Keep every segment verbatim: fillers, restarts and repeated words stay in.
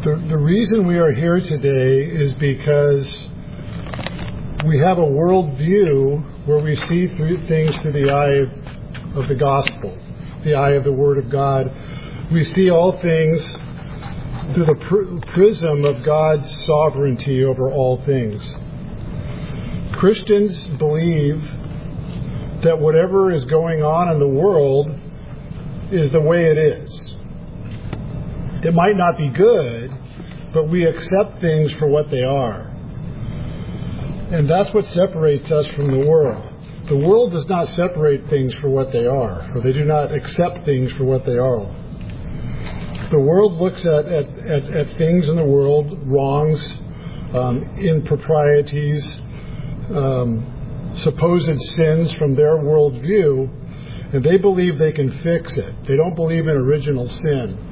The, the reason we are here today is because we have a worldview where we see through things through the eye of the gospel, the eye of the Word of God. We see all things through the pr- prism of God's sovereignty over all things. Christians believe that whatever is going on in the world is the way it is. It might not be good, but we accept things for what they are. And that's what separates us from the world. The world does not separate things for what they are, or they do not accept things for what they are. The world looks at, at, at, at things in the world, wrongs, um, improprieties, um, supposed sins from their worldview, and they believe they can fix it. They don't believe in original sin.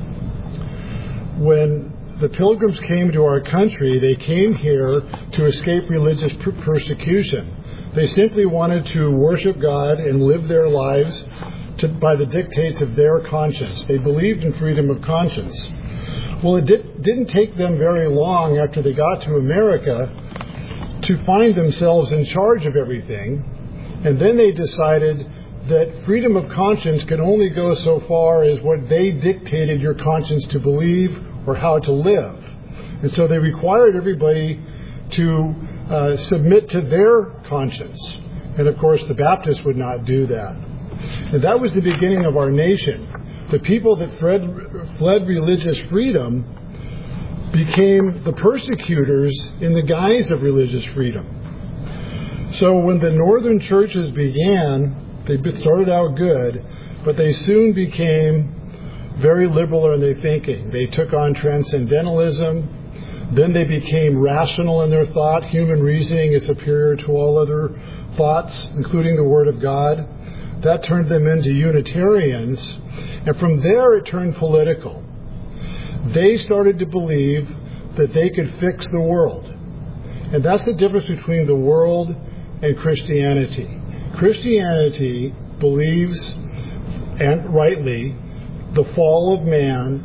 When the Pilgrims came to our country, they came here to escape religious per- persecution. They simply wanted to worship God and live their lives to, by the dictates of their conscience. They believed in freedom of conscience. Well, it did, didn't take them very long after they got to America to find themselves in charge of everything. And then they decided that freedom of conscience can only go so far as what they dictated your conscience to believe or how to live. And so they required everybody to uh, submit to their conscience. And of course, the Baptists would not do that. And that was the beginning of our nation. The people that fled, fled religious freedom became the persecutors in the guise of religious freedom. So when the northern churches began, they started out good, but they soon became very liberal in their thinking. They took on transcendentalism. Then they became rational in their thought. Human reasoning is superior to all other thoughts, including the Word of God. That turned them into Unitarians. And from there it turned political. They started to believe that they could fix the world. And that's the difference between the world and Christianity. Christianity believes, and rightly, the fall of man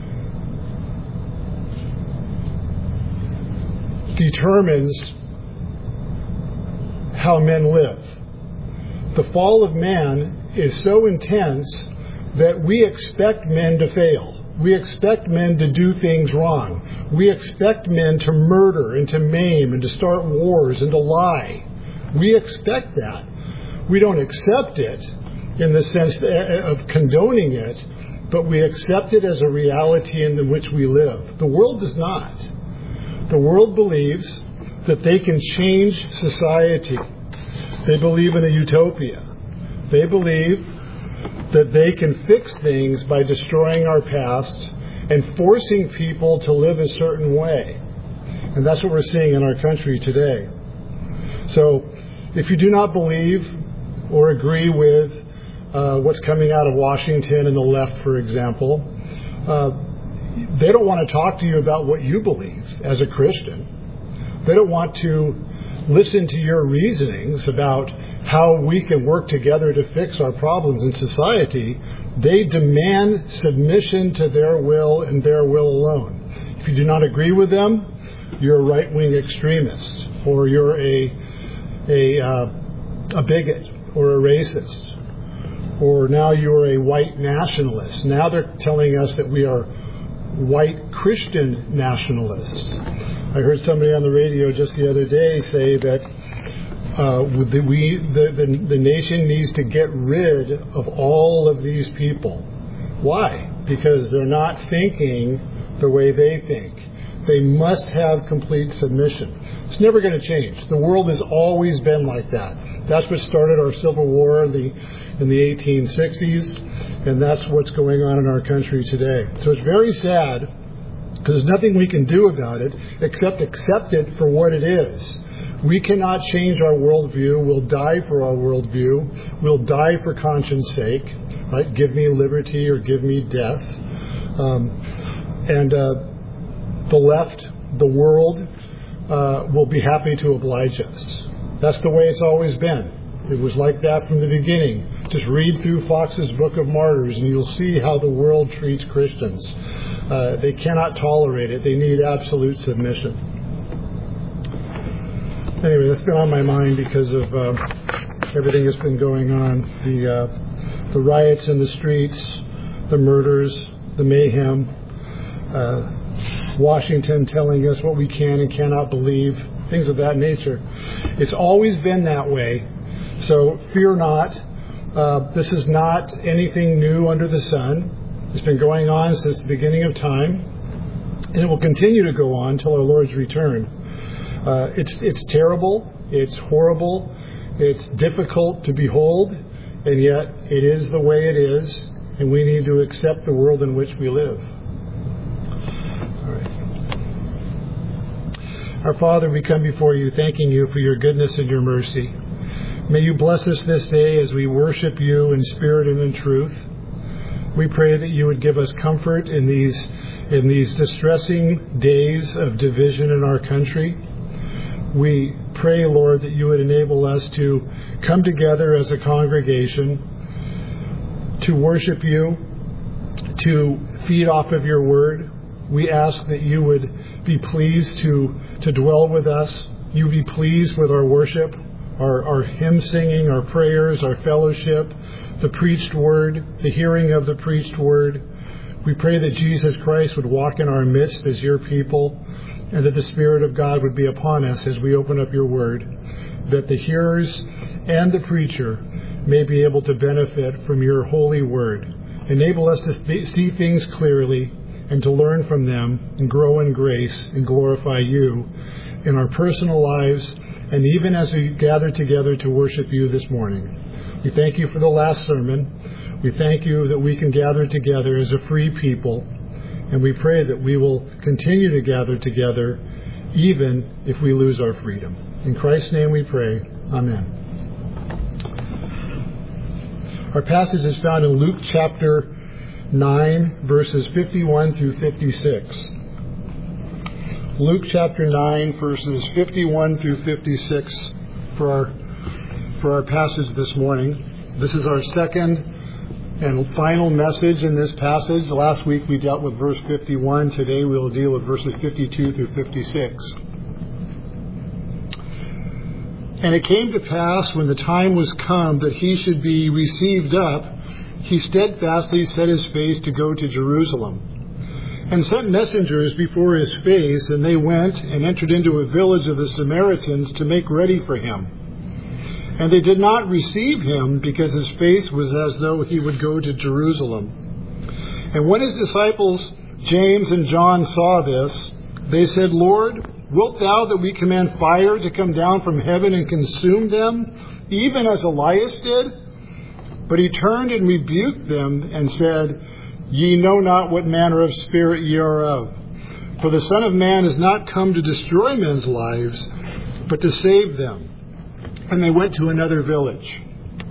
determines how men live. The fall of man is so intense that we expect men to fail. We expect men to do things wrong. We expect men to murder and to maim and to start wars and to lie. We expect that. We don't accept it in the sense of condoning it, but we accept it as a reality in which we live. The world does not. The world believes that they can change society. They believe in a utopia. They believe that they can fix things by destroying our past and forcing people to live a certain way. And that's what we're seeing in our country today. So, if you do not believe or agree with uh, what's coming out of Washington and the left, for example, uh, they don't want to talk to you about what you believe as a Christian. They don't want to listen to your reasonings about how we can work together to fix our problems in society. They demand submission to their will and their will alone. If you do not agree with them, you're a right-wing extremist, or you're a a, uh, a bigot, or a racist, or now you're a white nationalist. Now they're telling us that we are white Christian nationalists. I heard somebody on the radio just the other day say that uh, the, we, the, the, the nation needs to get rid of all of these people. Why? Because they're not thinking the way they think. They must have complete submission. It's never going to change. The world has always been like that. That's what started our Civil War in the, in the eighteen sixties, and that's what's going on in our country today. So it's very sad, because there's nothing we can do about it except accept it for what it is. We cannot change our worldview. We'll die for our worldview. We'll die for conscience sake. Right? Give me liberty or give me death. Um, and uh, the left, the world, uh, will be happy to oblige us. That's the way it's always been. It was like that from the beginning. Just read through Fox's Book of Martyrs and you'll see how the world treats Christians. Uh, they cannot tolerate it. They need absolute submission. Anyway, that's been on my mind because of uh, everything that's been going on. The, uh, the riots in the streets, the murders, the mayhem, uh, Washington telling us what we can and cannot believe, things of that nature. It's always been that way. So fear not. Uh, this is not anything new under the sun. It's been going on since the beginning of time, and it will continue to go on until our Lord's return. Uh, it's it's terrible, it's horrible, it's difficult to behold, and yet it is the way it is, and we need to accept the world in which we live. All right. Our Father, we come before you thanking you for your goodness and your mercy. May you bless us this day as we worship you in spirit and in truth. We pray that you would give us comfort in these in these distressing days of division in our country. We pray, Lord, that you would enable us to come together as a congregation to worship you, to feed off of your word. We ask that you would be pleased to, to dwell with us. You be pleased with our worship, our, our hymn singing, our prayers, our fellowship, the preached word, the hearing of the preached word. We pray that Jesus Christ would walk in our midst as your people, and that the Spirit of God would be upon us as we open up your word, that the hearers and the preacher may be able to benefit from your holy word. Enable us to th- see things clearly and to learn from them and grow in grace and glorify you in our personal lives, and even as we gather together to worship you this morning. We thank you for the last sermon. We thank you that we can gather together as a free people, and we pray that we will continue to gather together even if we lose our freedom. In Christ's name we pray. Amen. Our passage is found in Luke chapter nine, verses fifty-one through fifty-six. Luke chapter nine, verses fifty-one through fifty-six for our, for our passage this morning. This is our second and final message in this passage. Last week we dealt with verse fifty-one. Today we will deal with verses fifty-two through fifty-six. And it came to pass, when the time was come that he should be received up, he steadfastly set his face to go to Jerusalem, and sent messengers before his face, and they went and entered into a village of the Samaritans to make ready for him. And they did not receive him, because his face was as though he would go to Jerusalem. And when his disciples James and John saw this, they said, Lord, wilt thou that we command fire to come down from heaven and consume them, even as Elias did? But he turned and rebuked them and said, Ye know not what manner of spirit ye are of. For the Son of Man is not come to destroy men's lives, but to save them. And they went to another village.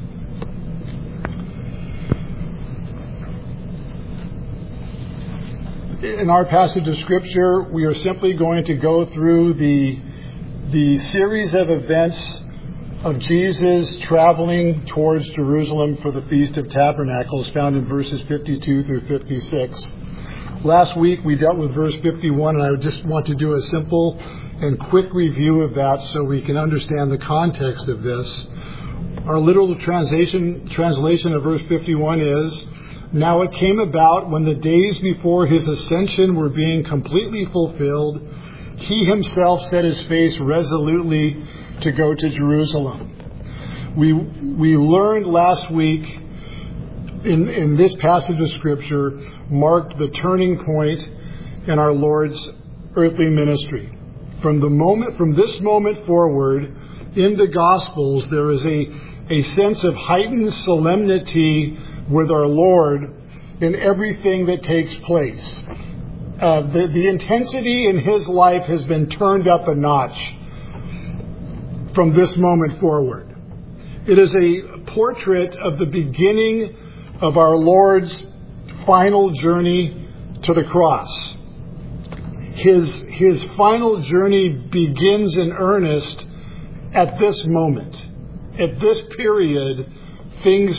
In our passage of Scripture, we are simply going to go through the, the series of events of Jesus traveling towards Jerusalem for the Feast of Tabernacles, found in verses fifty-two through fifty-six. Last week we dealt with verse fifty-one, and I would just want to do a simple and quick review of that so we can understand the context of this. Our literal translation, translation of verse fifty-one is, Now it came about, when the days before his ascension were being completely fulfilled, he himself set his face resolutely to go to Jerusalem. We we learned last week in, in this passage of Scripture marked the turning point in our Lord's earthly ministry. From the moment, from this moment forward, in the Gospels, there is a, a sense of heightened solemnity with our Lord in everything that takes place. Uh, the, the intensity in his life has been turned up a notch from this moment forward. It is a portrait of the beginning of our Lord's final journey to the cross. His, his final journey begins in earnest at this moment. At this period, things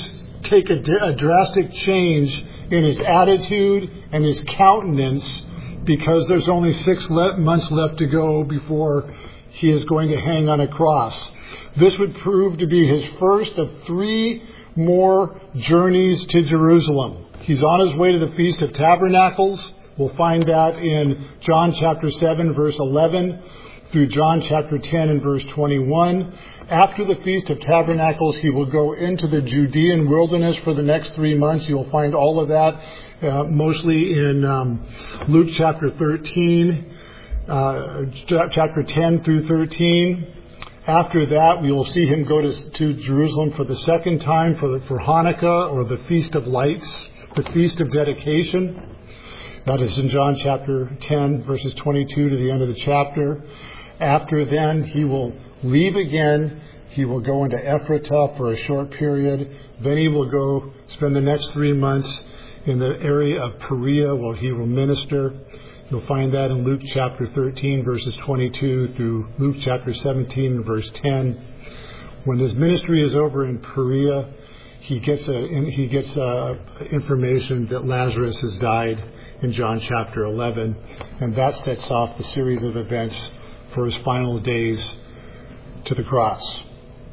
take a, a drastic change in his attitude and his countenance because there's only six le- months left to go before he is going to hang on a cross. This would prove to be his first of three more journeys to Jerusalem. He's on his way to the Feast of Tabernacles. We'll find that in John chapter seven, verse eleven, through John chapter ten and verse twenty-one. After the Feast of Tabernacles, he will go into the Judean wilderness for the next three months. You'll find all of that uh, mostly in um, Luke chapter thirteen, uh, chapter ten through thirteen. After that, we will see him go to, to Jerusalem for the second time for, the, for Hanukkah, or the Feast of Lights, the Feast of Dedication. That is in John chapter ten, verses twenty-two to the end of the chapter. After then, he will leave again. He will go into Ephrata for a short period. Then he will go spend the next three months in the area of Perea where he will minister. You'll find that in Luke chapter thirteen, verses twenty-two through Luke chapter seventeen, verse ten. When his ministry is over in Perea, he gets a, he gets a information that Lazarus has died in John chapter eleven, and that sets off the series of events for his final days to the cross.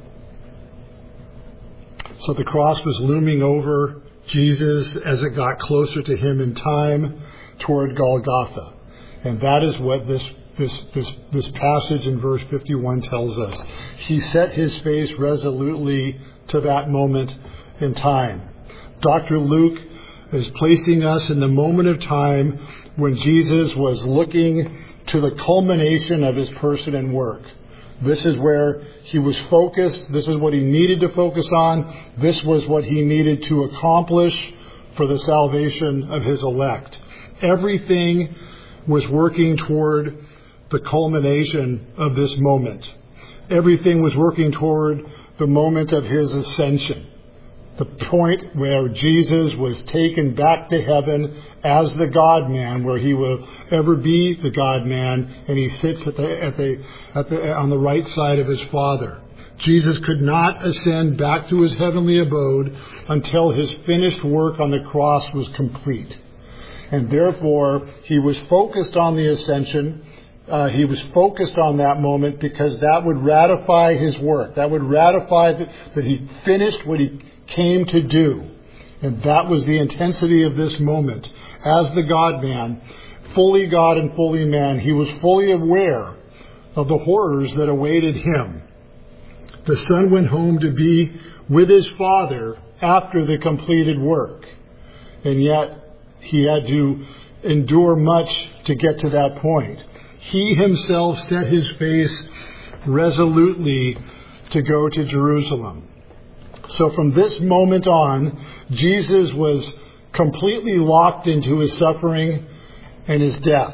So the cross was looming over Jesus as it got closer to him in time toward Golgotha. And that is what this this this this passage in verse fifty-one tells us. He set his face resolutely to that moment in time. Doctor Luke is placing us in the moment of time when Jesus was looking to the culmination of his person and work. This is where he was focused. This is what he needed to focus on. This was what he needed to accomplish for the salvation of his elect. Everything was working toward the culmination of this moment. Everything was working toward the moment of his ascension. The point where Jesus was taken back to heaven as the God-man, where he will ever be the God-man, and he sits at the, at the, at the, on the right side of his Father. Jesus could not ascend back to his heavenly abode until his finished work on the cross was complete. And therefore, he was focused on the ascension. Uh, he was focused on that moment because that would ratify his work. That would ratify that, that he finished what he came to do. And that was the intensity of this moment. As the God-man, fully God and fully man, he was fully aware of the horrors that awaited him. The Son went home to be with his Father after the completed work. And yet, he had to endure much to get to that point. He himself set his face resolutely to go to Jerusalem. So from this moment on, Jesus was completely locked into his suffering and his death.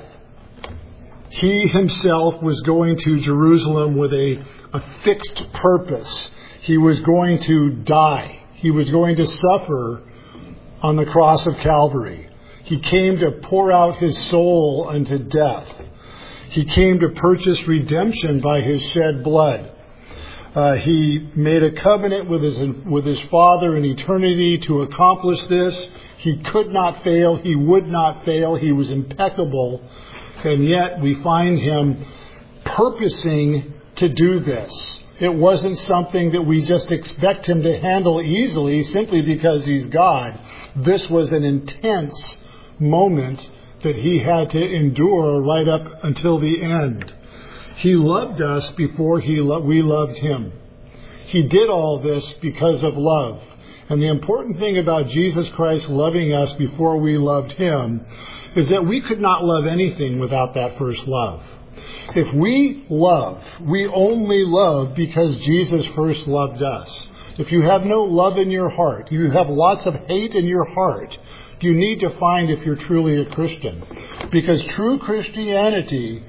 He himself was going to Jerusalem with a, a fixed purpose. He was going to die. He was going to suffer on the cross of Calvary. He came to pour out his soul unto death. He came to purchase redemption by his shed blood. Uh, he made a covenant with his with his Father in eternity to accomplish this. He could not fail. He would not fail. He was impeccable. And yet we find him purposing to do this. It wasn't something that we just expect him to handle easily simply because he's God. This was an intense moment that he had to endure right up until the end. He loved us before he lo- we loved him. He did all this because of love. And the important thing about Jesus Christ loving us before we loved him is that we could not love anything without that first love. If we love, we only love because Jesus first loved us. If you have no love in your heart, you have lots of hate in your heart, you need to find if you're truly a Christian. Because true Christianity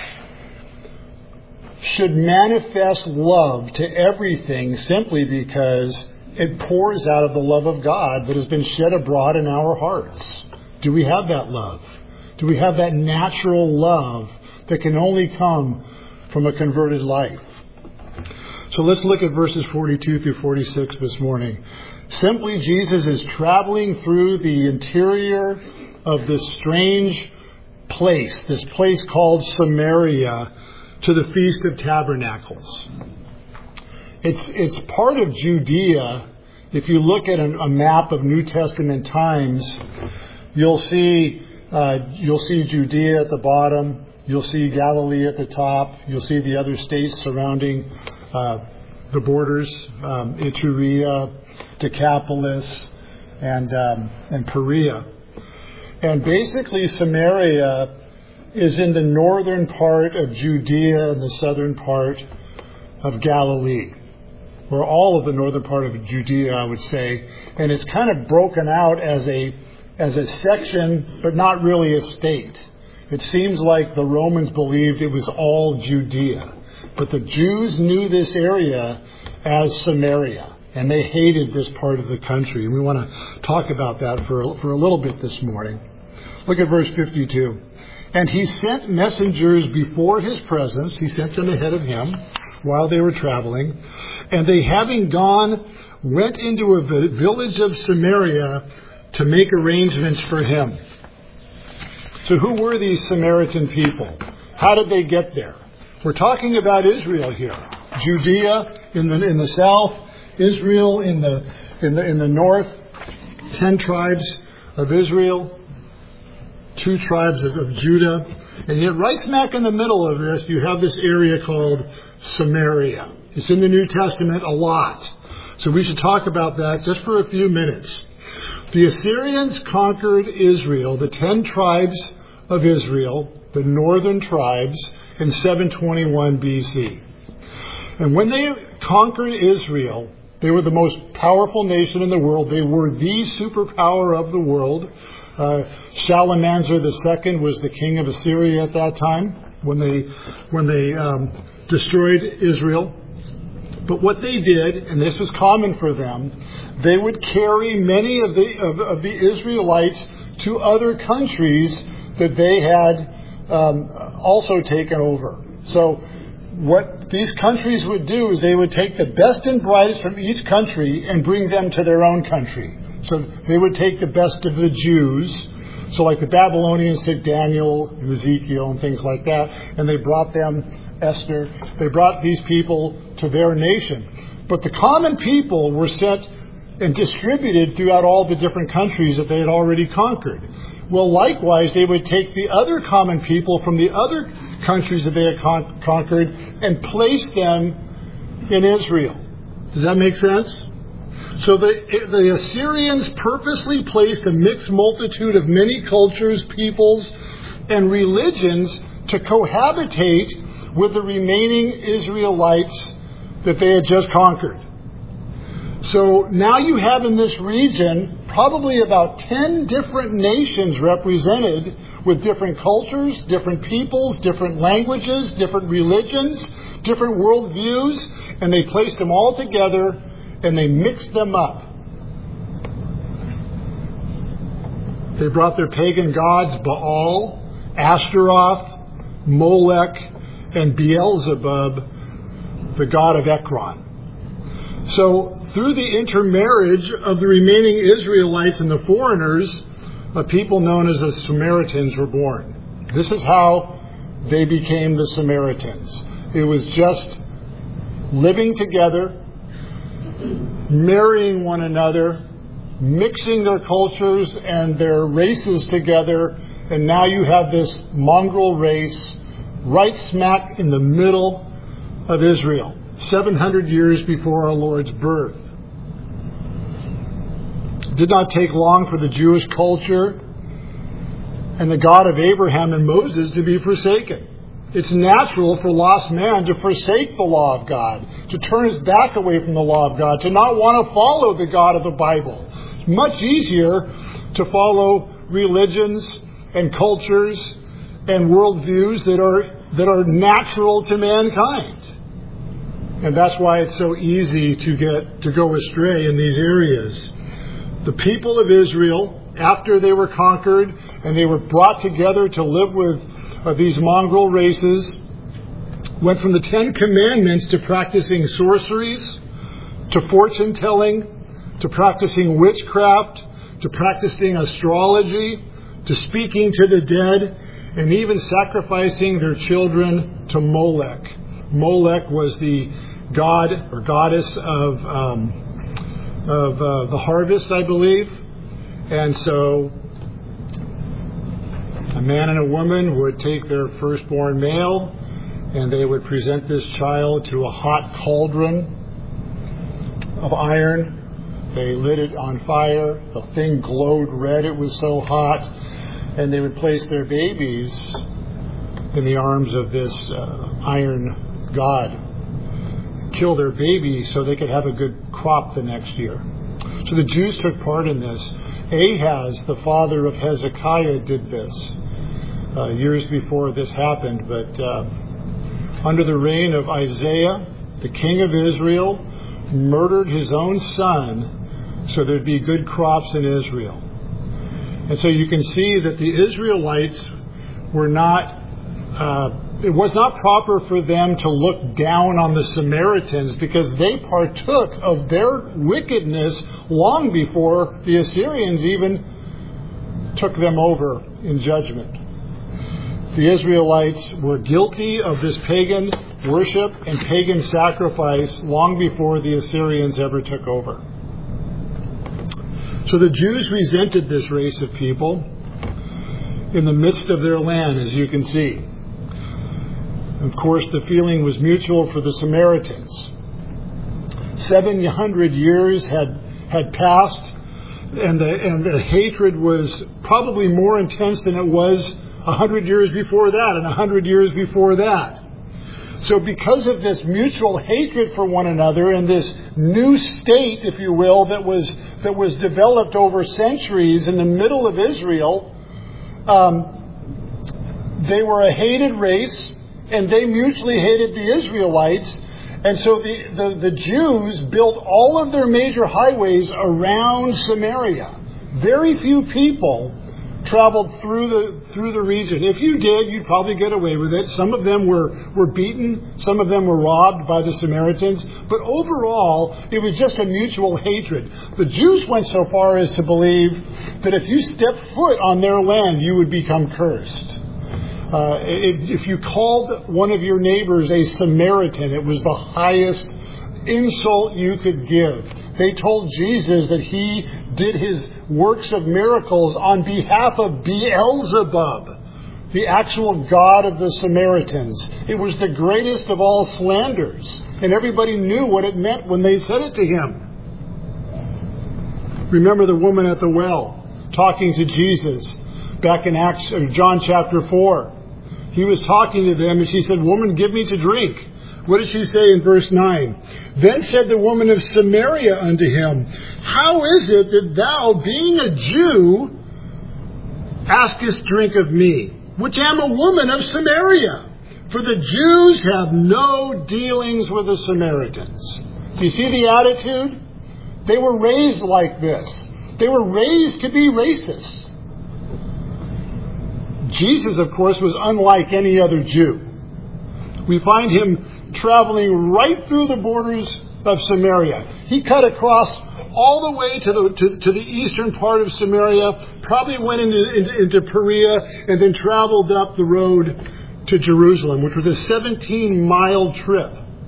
should manifest love to everything simply because it pours out of the love of God that has been shed abroad in our hearts. Do we have that love? Do we have that natural love that can only come from a converted life? So let's look at verses forty-two through forty-six this morning. Simply, Jesus is traveling through the interior of this strange place, this place called Samaria, to the Feast of Tabernacles. It's, it's part of Judea. If you look at a, a map of New Testament times, you'll see uh, you'll see Judea at the bottom. You'll see Galilee at the top. You'll see the other states surrounding uh, the borders, um, Iturea, Decapolis, and um, and Perea. And basically, Samaria is in the northern part of Judea and the southern part of Galilee, or all of the northern part of Judea, I would say. And it's kind of broken out as a as a section, but not really a state. It seems like the Romans believed it was all Judea. But the Jews knew this area as Samaria, and they hated this part of the country. And we want to talk about that for, for a little bit this morning. Look at verse fifty-two. And he sent messengers before his presence. He sent them ahead of him while they were traveling. And they, having gone, went into a village of Samaria to make arrangements for him. So who were these Samaritan people? How did they get there? We're talking about Israel here. Judea in the in the south, Israel in the in the in the north, ten tribes of Israel, two tribes of, of Judah, and yet right smack in the middle of this, you have this area called Samaria. It's in the New Testament a lot, so we should talk about that just for a few minutes. The Assyrians conquered Israel, the ten tribes of Israel, the northern tribes, in seven twenty-one B C. And when they conquered Israel, they were the most powerful nation in the world. They were the superpower of the world. Uh, Shalmaneser the Second was the king of Assyria at that time when they when they um, destroyed Israel. But what they did, and this was common for them, they would carry many of the of, of the Israelites to other countries that they had um, also taken over. So what these countries would do is they would take the best and brightest from each country and bring them to their own country. So they would take the best of the Jews. So like the Babylonians took Daniel and Ezekiel and things like that, and they brought them, Esther, they brought these people to their nation. But the common people were sent and distributed throughout all the different countries that they had already conquered. Well, likewise, they would take the other common people from the other countries that they had con- conquered and place them in Israel. Does that make sense? So the, the Assyrians purposely placed a mixed multitude of many cultures, peoples, and religions to cohabitate with the remaining Israelites that they had just conquered. So now you have in this region probably about ten different nations represented with different cultures, different peoples, different languages, different religions, different worldviews, and they placed them all together and they mixed them up. They brought their pagan gods Baal, Ashtaroth, Molech, and Beelzebub, the god of Ekron. So through the intermarriage of the remaining Israelites and the foreigners, a people known as the Samaritans were born. This is how they became the Samaritans. It was just living together, marrying one another, mixing their cultures and their races together, and now you have this mongrel race right smack in the middle of Israel, seven hundred years before our Lord's birth. It did not take long for the Jewish culture and the God of Abraham and Moses to be forsaken. It's natural for lost man to forsake the law of God, to turn his back away from the law of God, to not want to follow the God of the Bible. It's much easier to follow religions and cultures and worldviews that are that are natural to mankind. And that's why it's so easy to get to go astray in these areas. The people of Israel, after they were conquered and they were brought together to live with uh, these mongrel races, went from the Ten Commandments to practicing sorceries, to fortune telling, to practicing witchcraft, to practicing astrology, to speaking to the dead, and even sacrificing their children to Molech. Molech was the god or goddess of um, of uh, the harvest, I believe. And so a man and a woman would take their firstborn male, and they would present this child to a hot cauldron of iron. They lit it on fire. The thing glowed red. It was so hot. And they would place their babies in the arms of this uh, iron god, kill their babies so they could have a good crop the next year. So the Jews took part in this. Ahaz, the father of Hezekiah, did this uh, years before this happened. But uh, under the reign of Isaiah, the king of Israel murdered his own son so there'd be good crops in Israel. And so you can see that the Israelites were not, uh, it was not proper for them to look down on the Samaritans, because they partook of their wickedness long before the Assyrians even took them over in judgment. The Israelites were guilty of this pagan worship and pagan sacrifice long before the Assyrians ever took over. So the Jews resented this race of people in the midst of their land, as you can see. Of course, the feeling was mutual for the Samaritans. Seven hundred years had had passed, and the and the hatred was probably more intense than it was a hundred years before that, and a hundred years before that. So because of this mutual hatred for one another and this new state, if you will, that was that was developed over centuries in the middle of Israel, um, they were a hated race, and they mutually hated the Israelites. And so the, the, the Jews built all of their major highways around Samaria. Very few people traveled through the through the region. If you did, you'd probably get away with it. Some of them were, were beaten. Some of them were robbed by the Samaritans. But overall, it was just a mutual hatred. The Jews went so far as to believe that if you stepped foot on their land, you would become cursed. Uh, if you called one of your neighbors a Samaritan, it was the highest insult you could give. They told Jesus that he did his works of miracles on behalf of Beelzebub, the actual god of the Samaritans. It was the greatest of all slanders, and everybody knew what it meant when they said it to him. Remember the woman at the well talking to Jesus back in Acts, or John chapter four. He was talking to them, and she said, "Woman, give me to drink." What did she say in verse nine? Then said the woman of Samaria unto him, How is it that thou, being a Jew, askest drink of me, which am a woman of Samaria? For the Jews have no dealings with the Samaritans. Do you see the attitude? They were raised like this. They were raised to be racist. Jesus, of course, was unlike any other Jew. We find him traveling right through the borders of Samaria. He cut across all the way to the to, to the eastern part of Samaria, probably went into, into, into Perea, and then traveled up the road to Jerusalem, which was a seventeen-mile trip.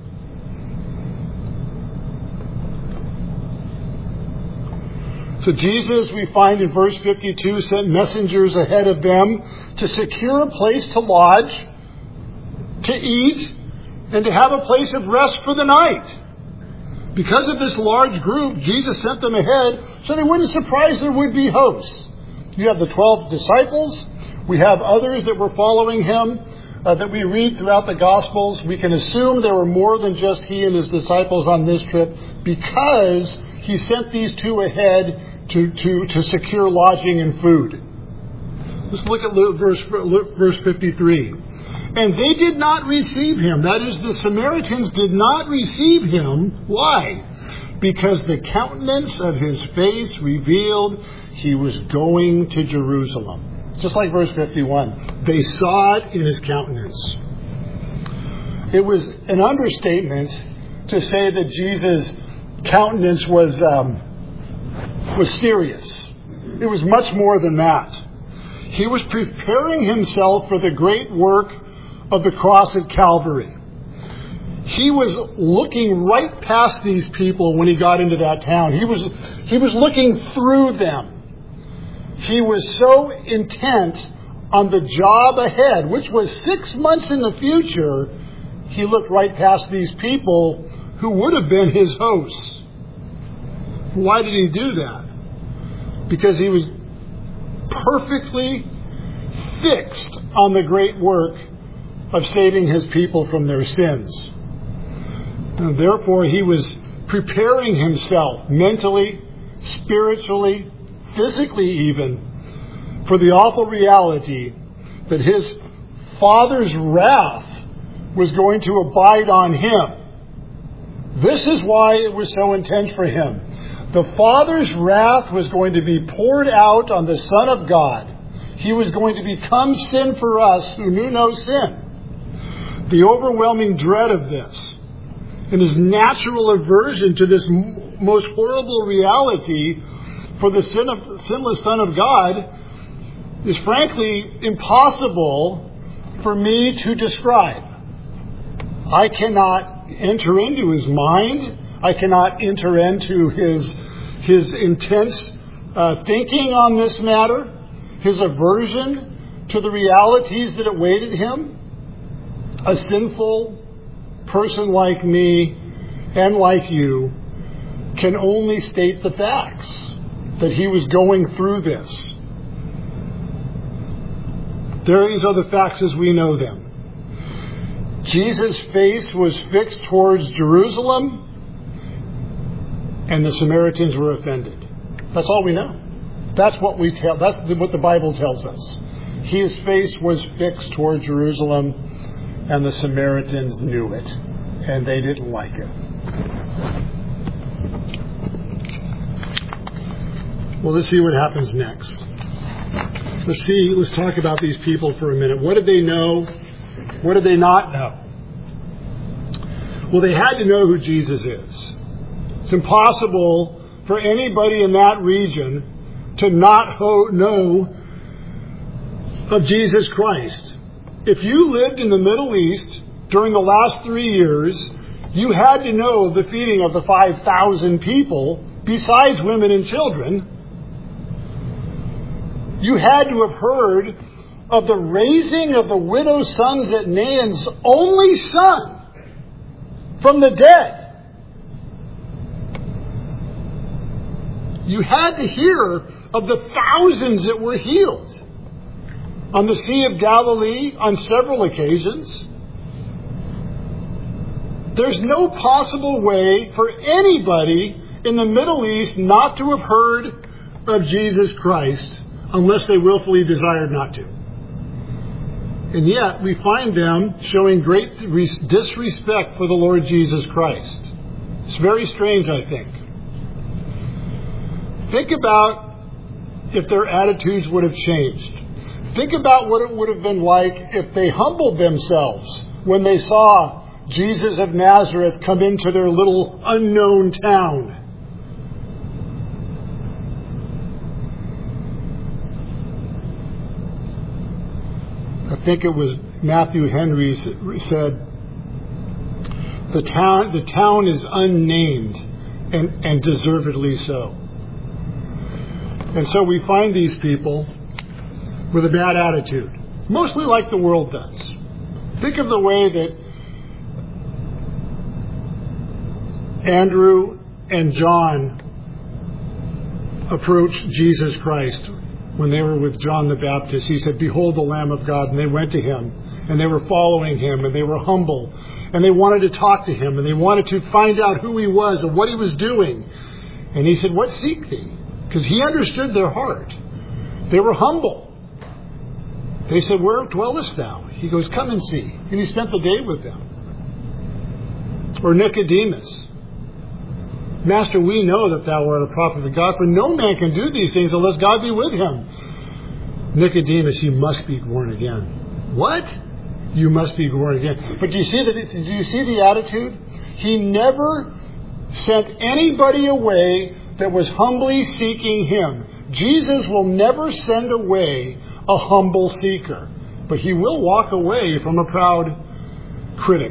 So Jesus, we find in verse fifty-two, sent messengers ahead of them to secure a place to lodge, to eat, and to have a place of rest for the night. Because of this large group, Jesus sent them ahead so they wouldn't surprise their would-be hosts. You have the twelve disciples. We have others that were following him uh, that we read throughout the Gospels. We can assume there were more than just he and his disciples on this trip, because he sent these two ahead to, to, to secure lodging and food. Let's look at verse, verse fifty-three. And they did not receive him. That is, the Samaritans did not receive him. Why? Because the countenance of his face revealed he was going to Jerusalem. Just like verse fifty-one. They saw it in his countenance. It was an understatement to say that Jesus' countenance was um, was serious. It was much more than that. He was preparing himself for the great work of the cross at Calvary. He was looking right past these people when he got into that town. He was, he was looking through them. He was so intent on the job ahead, which was six months in the future, he looked right past these people who would have been his hosts. Why did he do that? Because he was perfectly fixed on the great work of saving his people from their sins. And therefore, he was preparing himself mentally, spiritually, physically even, for the awful reality that his Father's wrath was going to abide on him. This is why it was so intense for him. The Father's wrath was going to be poured out on the Son of God. He was going to become sin for us who knew no sin. The overwhelming dread of this and his natural aversion to this most horrible reality for the sin of, sinless Son of God is frankly impossible for me to describe. I cannot enter into his mind. I cannot enter into his, his intense uh, thinking on this matter, his aversion to the realities that awaited him. A sinful person like me and like you can only state the facts, that he was going through this. These are the facts as we know them. Jesus' face was fixed towards Jerusalem, and the Samaritans were offended. That's all we know. That's what we tell. That's what the Bible tells us. His face was fixed towards Jerusalem, and the Samaritans knew it, and they didn't like it. Well, let's see what happens next. Let's see. Let's talk about these people for a minute. What did they know? What did they not know? Well, they had to know who Jesus is. It's impossible for anybody in that region to not ho- know of Jesus Christ. If you lived in the Middle East during the last three years, you had to know the feeding of the five thousand people, besides women and children. You had to have heard of the raising of the widow's sons at Nain's only son from the dead. You had to hear of the thousands that were healed on the Sea of Galilee on several occasions. There's no possible way for anybody in the Middle East not to have heard of Jesus Christ unless they willfully desired not to. And yet, we find them showing great disrespect for the Lord Jesus Christ. It's very strange, I think. Think about if their attitudes would have changed. Think about what it would have been like if they humbled themselves when they saw Jesus of Nazareth come into their little unknown town. I think it was Matthew Henry said, the town, the town is unnamed, and, and deservedly so. And so we find these people with a bad attitude, mostly like the world does. Think of the way that Andrew and John approached Jesus Christ when they were with John the Baptist. He said, "Behold the Lamb of God." And they went to him, and they were following him, and they were humble, and they wanted to talk to him, and they wanted to find out who he was and what he was doing. And he said, "What seek thee?" Because he understood their heart. They were humble. They said, "Where dwellest thou?" He goes, "Come and see." And he spent the day with them. Or Nicodemus, "Master, we know that thou art a prophet of God, for no man can do these things unless God be with him." Nicodemus, "You must be born again." "What? You must be born again. But do you see the, do you see the attitude? He never sent anybody away that was humbly seeking Him. Jesus will never send away a humble seeker. But He will walk away from a proud critic.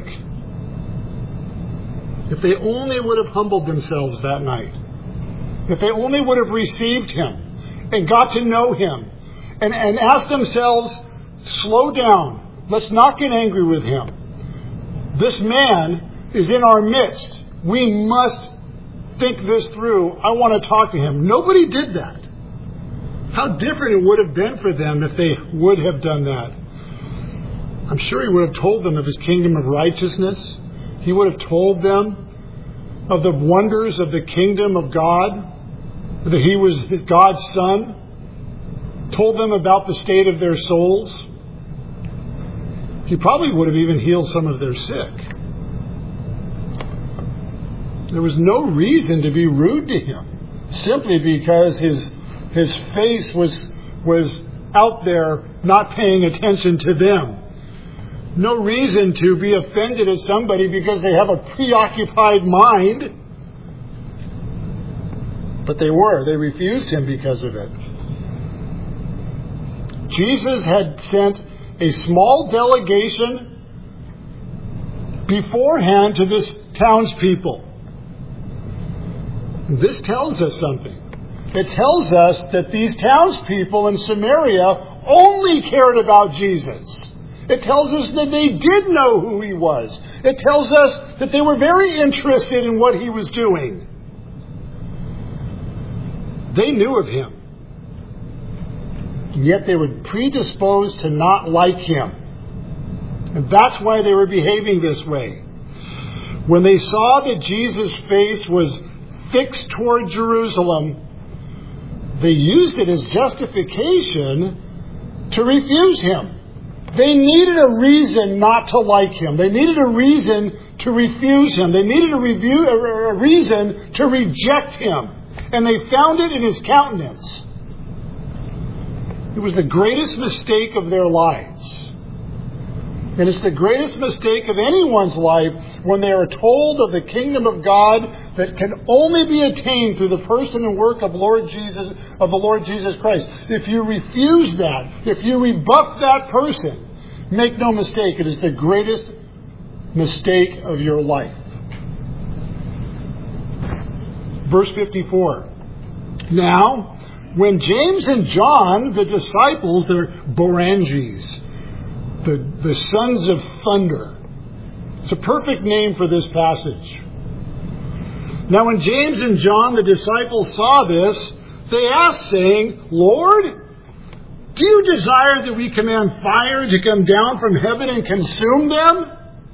If they only would have humbled themselves that night. If they only would have received Him and got to know Him and, and asked themselves, slow down. Let's not get angry with Him. This man is in our midst. We must think this through. I want to talk to Him. Nobody did that. How different it would have been for them if they would have done that. I'm sure He would have told them of His kingdom of righteousness. He would have told them of the wonders of the kingdom of God, that He was God's Son, told them about the state of their souls. He probably would have even healed some of their sick. There was no reason to be rude to Him, simply because his his face was was out there not paying attention to them. No reason to be offended at somebody because they have a preoccupied mind. But they were. They refused Him because of it. Jesus had sent a small delegation beforehand to this townspeople. This tells us something. It tells us that these townspeople in Samaria only cared about Jesus. It tells us that they did know who He was. It tells us that they were very interested in what He was doing. They knew of Him. And yet they were predisposed to not like Him. And that's why they were behaving this way. When they saw that Jesus' face was fixed toward Jerusalem, they used it as justification to refuse Him. They needed a reason not to like Him. They needed a reason to refuse Him. They needed a, review, a reason to reject Him. And they found it in His countenance. It was the greatest mistake of their lives. And it's the greatest mistake of anyone's life when they are told of the kingdom of God that can only be attained through the person and work of Lord Jesus, of the Lord Jesus Christ. If you refuse that, if you rebuff that person, make no mistake, it is the greatest mistake of your life. Verse fifty-four. Now, when James and John, the disciples, they're Boanerges, The, the sons of thunder. It's a perfect name for this passage. Now when James and John, the disciples, saw this, they asked, saying, Lord, do you desire that we command fire to come down from heaven and consume them?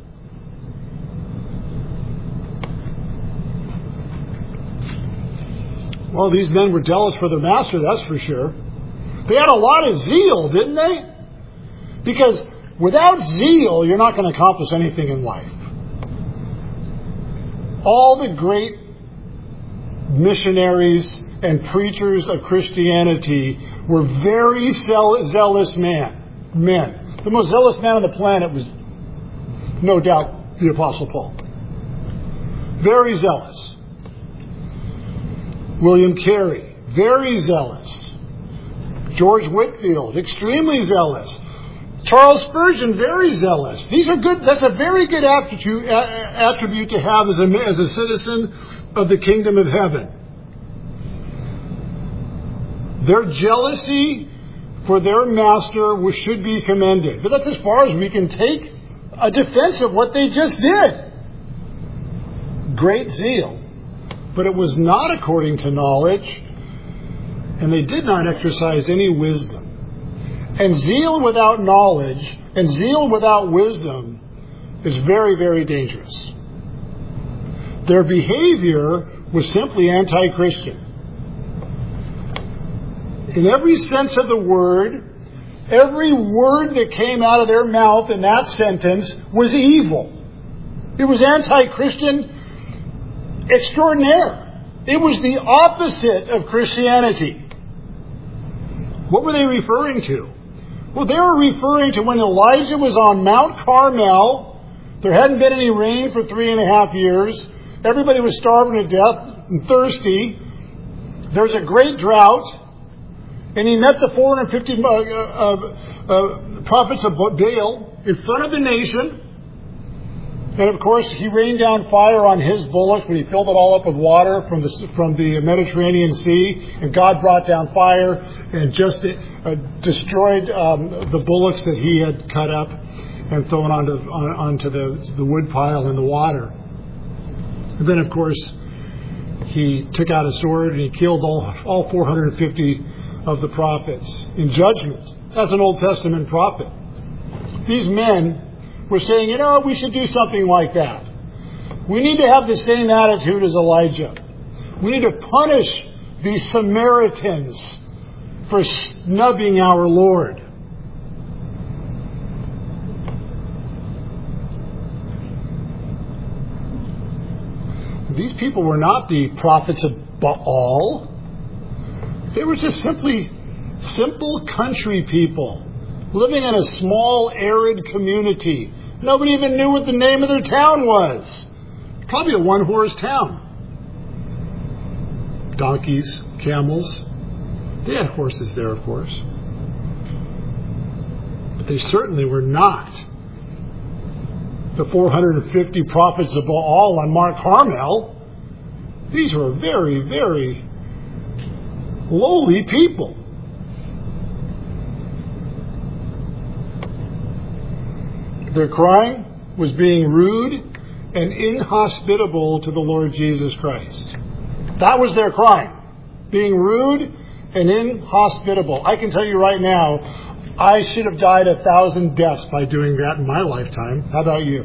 Well, these men were jealous for their master, that's for sure. They had a lot of zeal, didn't they? Because without zeal, you're not going to accomplish anything in life. All the great missionaries and preachers of Christianity were very zealous man, men. The most zealous man on the planet was, no doubt, the Apostle Paul. Very zealous. William Carey, very zealous. George Whitefield, extremely zealous. Charles Spurgeon, very zealous. These are good. That's a very good attribute, attribute to have as a, as a citizen of the kingdom of heaven. Their jealousy for their master should be commended. But that's as far as we can take a defense of what they just did. Great zeal. But it was not according to knowledge, and they did not exercise any wisdom. And zeal without knowledge and zeal without wisdom is very, very dangerous. Their behavior was simply anti-Christian. In every sense of the word, every word that came out of their mouth in that sentence was evil. It was anti-Christian extraordinaire. It was the opposite of Christianity. What were they referring to? Well, they were referring to when Elijah was on Mount Carmel. There hadn't been any rain for three and a half years. Everybody was starving to death and thirsty. There was a great drought. And he met the four hundred fifty uh, uh, uh, prophets of Baal in front of the nation. And of course, he rained down fire on his bullocks when he filled it all up with water from the from the Mediterranean Sea. And God brought down fire and just uh, destroyed um, the bullocks that he had cut up and thrown onto on, onto the the wood pile in the water. And then, of course, he took out a sword and he killed all all four hundred fifty of the prophets in judgment. That's an Old Testament prophet. These men were saying, you know, we should do something like that. We need to have the same attitude as Elijah. We need to punish these Samaritans for snubbing our Lord. These people were not the prophets of Baal. They were just simply simple country people living in a small, arid community. Nobody even knew what the name of their town was. Probably a one-horse town. Donkeys, camels. They had horses there, of course. But they certainly were not the four hundred fifty prophets of Baal on Mount Carmel. These were very, very lowly people. Their crime was being rude and inhospitable to the Lord Jesus Christ. That was their crime. Being rude and inhospitable. I can tell you right now, I should have died a thousand deaths by doing that in my lifetime. How about you?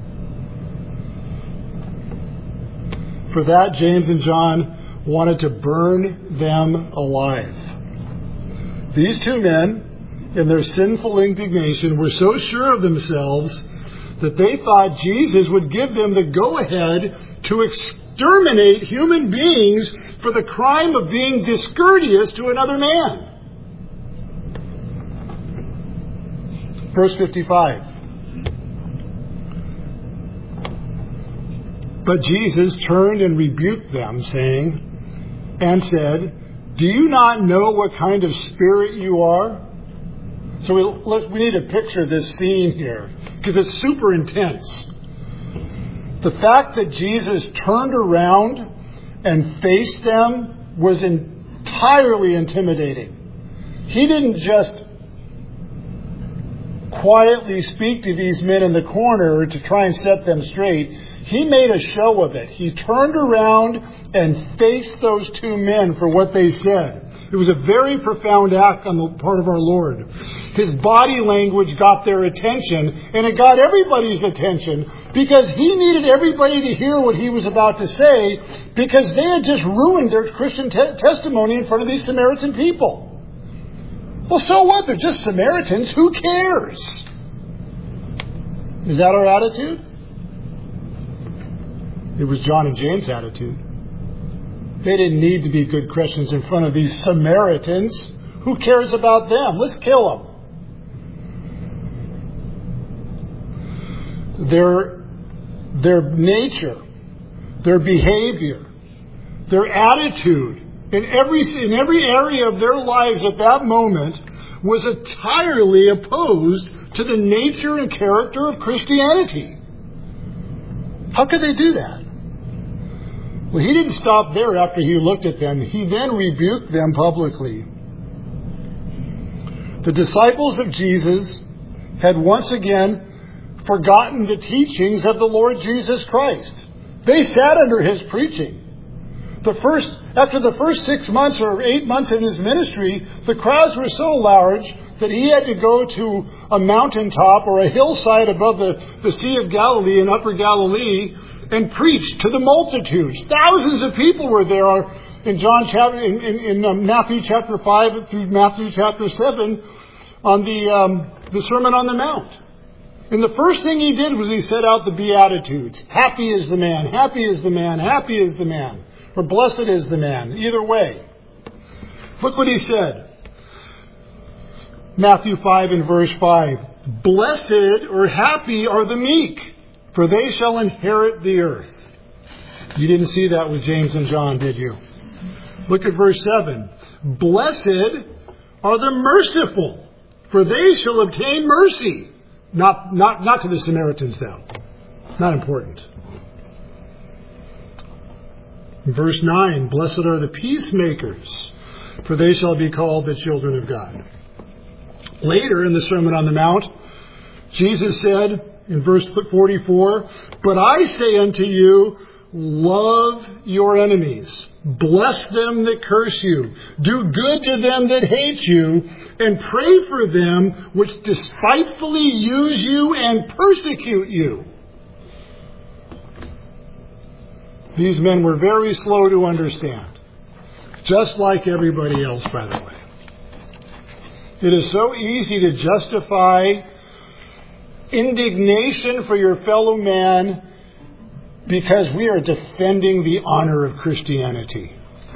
For that, James and John wanted to burn them alive. These two men, in their sinful indignation, were so sure of themselves that they thought Jesus would give them the go-ahead to exterminate human beings for the crime of being discourteous to another man. Verse fifty-five. But Jesus turned and rebuked them, saying, and said, do you not know what kind of spirit you are? So we, look, we need to picture this scene here, because it's super intense. The fact that Jesus turned around and faced them was entirely intimidating. He didn't just quietly speak to these men in the corner to try and set them straight. He made a show of it. He turned around and faced those two men for what they said. It was a very profound act on the part of our Lord. His body language got their attention, and it got everybody's attention, because he needed everybody to hear what he was about to say, because they had just ruined their Christian te- testimony in front of these Samaritan people. Well, so what? They're just Samaritans. Who cares? Is that our attitude? It was John and James' attitude. They didn't need to be good Christians in front of these Samaritans. Who cares about them? Let's kill them. Their, their nature, their behavior, their attitude, in every, in every area of their lives at that moment was entirely opposed to the nature and character of Christianity. How could they do that? Well, he didn't stop there after he looked at them. He then rebuked them publicly. The disciples of Jesus had once again forgotten the teachings of the Lord Jesus Christ. They sat under his preaching. The first, after the first six months or eight months in his ministry, the crowds were so large that he had to go to a mountaintop or a hillside above the, the Sea of Galilee in Upper Galilee and preach to the multitudes. Thousands of people were there in John chapter, in, in, in um, Matthew chapter five through Matthew chapter seven on the um, the Sermon on the Mount. And the first thing he did was he set out the Beatitudes. Happy is the man, happy is the man, happy is the man. Or blessed is the man. Either way. Look what he said. Matthew five and verse five. Blessed or happy are the meek, for they shall inherit the earth. You didn't see that with James and John, did you? Look at verse seven. Blessed are the merciful, for they shall obtain mercy. Not, not, not to the Samaritans, though. Not important. Verse nine. Blessed are the peacemakers, for they shall be called the children of God. Later in the Sermon on the Mount, Jesus said in verse forty-four, but I say unto you, love your enemies. Bless them that curse you. Do good to them that hate you. And pray for them which despitefully use you and persecute you. These men were very slow to understand. Just like everybody else, by the way. It is so easy to justify indignation for your fellow man because we are defending the honor of Christianity.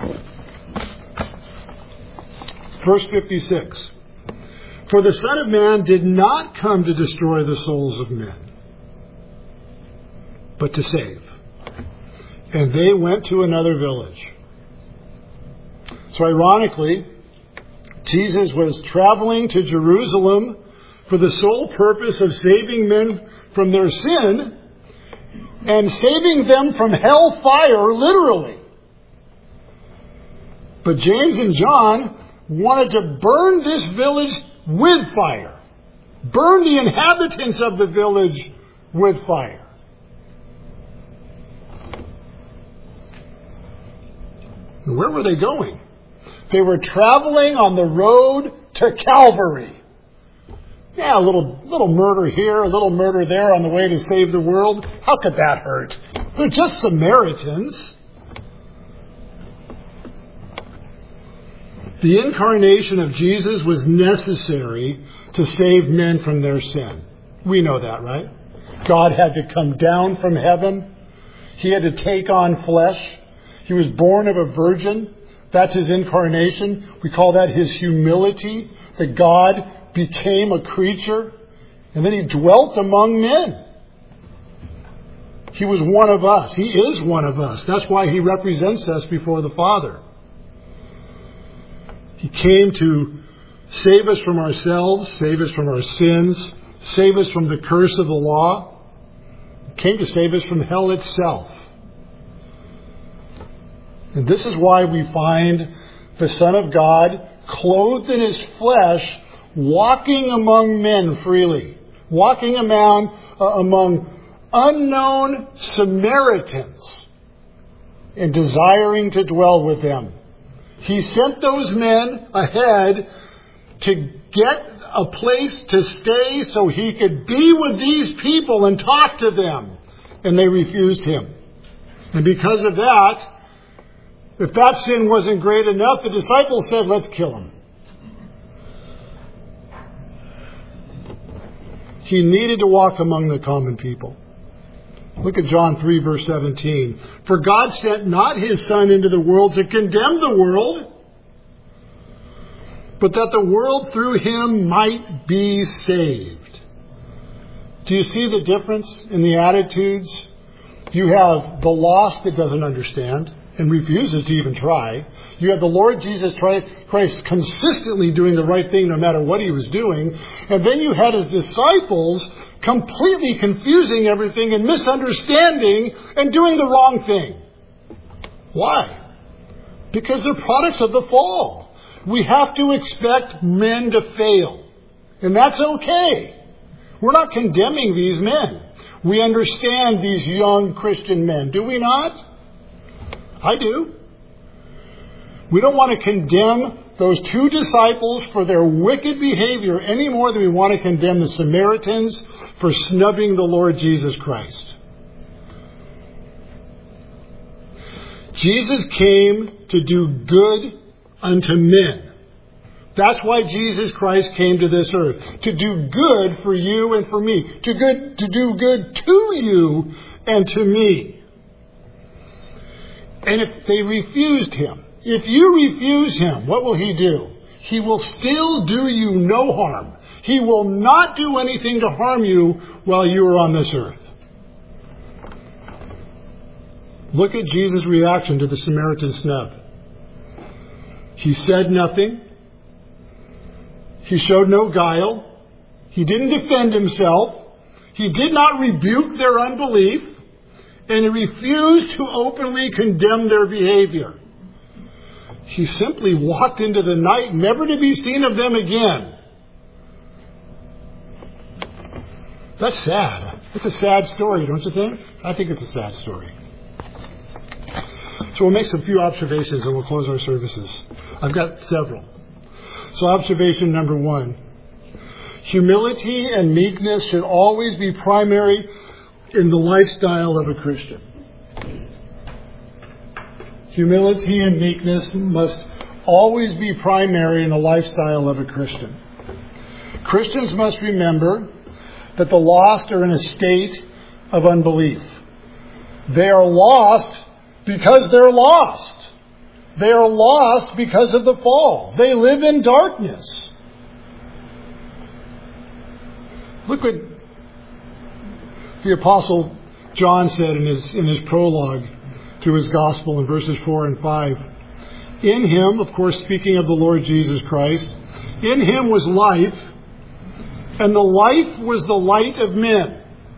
Verse fifty-six. For the Son of Man did not come to destroy the souls of men, but to save. And they went to another village. So ironically, Jesus was traveling to Jerusalem for the sole purpose of saving men from their sin and saving them from hellfire, literally. But James and John wanted to burn this village with fire. Burn the inhabitants of the village with fire. And where were they going? They were traveling on the road to Calvary. Yeah, a little little murder here, a little murder there on the way to save the world. How could that hurt? They're just Samaritans. The incarnation of Jesus was necessary to save men from their sin. We know that, right? God had to come down from heaven. He had to take on flesh. He was born of a virgin. That's his incarnation. We call that his humility, that God became a creature, and then he dwelt among men. He was one of us. He is one of us. That's why he represents us before the Father. He came to save us from ourselves, save us from our sins, save us from the curse of the law. He came to save us from hell itself. And this is why we find the Son of God clothed in his flesh, walking among men freely, walking among, uh, among unknown Samaritans and desiring to dwell with them. He sent those men ahead to get a place to stay so he could be with these people and talk to them. And they refused him. And because of that, if that sin wasn't great enough, the disciples said, let's kill him. He needed to walk among the common people. Look at John three, verse seventeen. For God sent not his Son into the world to condemn the world, but that the world through him might be saved. Do you see the difference in the attitudes? You have the lost that doesn't understand and refuses to even try. You have the Lord Jesus Christ consistently doing the right thing no matter what he was doing. And then you had his disciples completely confusing everything and misunderstanding and doing the wrong thing. Why? Because they're products of the fall. We have to expect men to fail. And that's okay. We're not condemning these men. We understand these young Christian men, do we not? I do. We don't want to condemn those two disciples for their wicked behavior any more than we want to condemn the Samaritans for snubbing the Lord Jesus Christ. Jesus came to do good unto men. That's why Jesus Christ came to this earth. To do good for you and for me. To good, to do good to you and to me. And if they refused him, if you refuse him, what will he do? He will still do you no harm. He will not do anything to harm you while you are on this earth. Look at Jesus' reaction to the Samaritan snub. He said nothing. He showed no guile. He didn't defend himself. He did not rebuke their unbelief. And he refused to openly condemn their behavior. He simply walked into the night, never to be seen of them again. That's sad. It's a sad story, don't you think? I think it's a sad story. So we'll make some few observations and we'll close our services. I've got several. So observation number one. Humility and meekness should always be primary in the lifestyle of a Christian. Humility and meekness must always be primary in the lifestyle of a Christian. Christians must remember that the lost are in a state of unbelief. They are lost because they're lost. They are lost because of the fall. They live in darkness. Look what the Apostle John said in his, in his prologue to his gospel in verses four and five. In him, of course, speaking of the Lord Jesus Christ, in him was life, and the life was the light of men.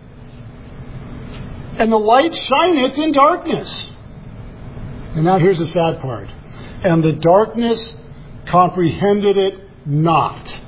And the light shineth in darkness. And now here's the sad part. And the darkness comprehended it not.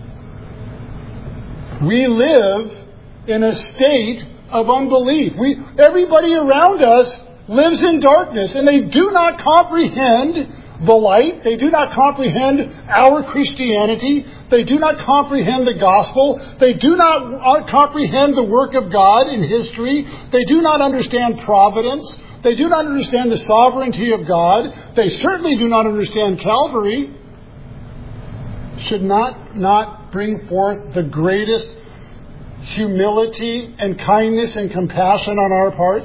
We live in a state of unbelief. We, everybody around us lives in darkness, and they do not comprehend the light. They do not comprehend our Christianity. They do not comprehend the gospel. They do not comprehend the work of God in history. They do not understand providence. They do not understand the sovereignty of God. They certainly do not understand Calvary. Should not not bring forth the greatest humility and kindness and compassion on our part?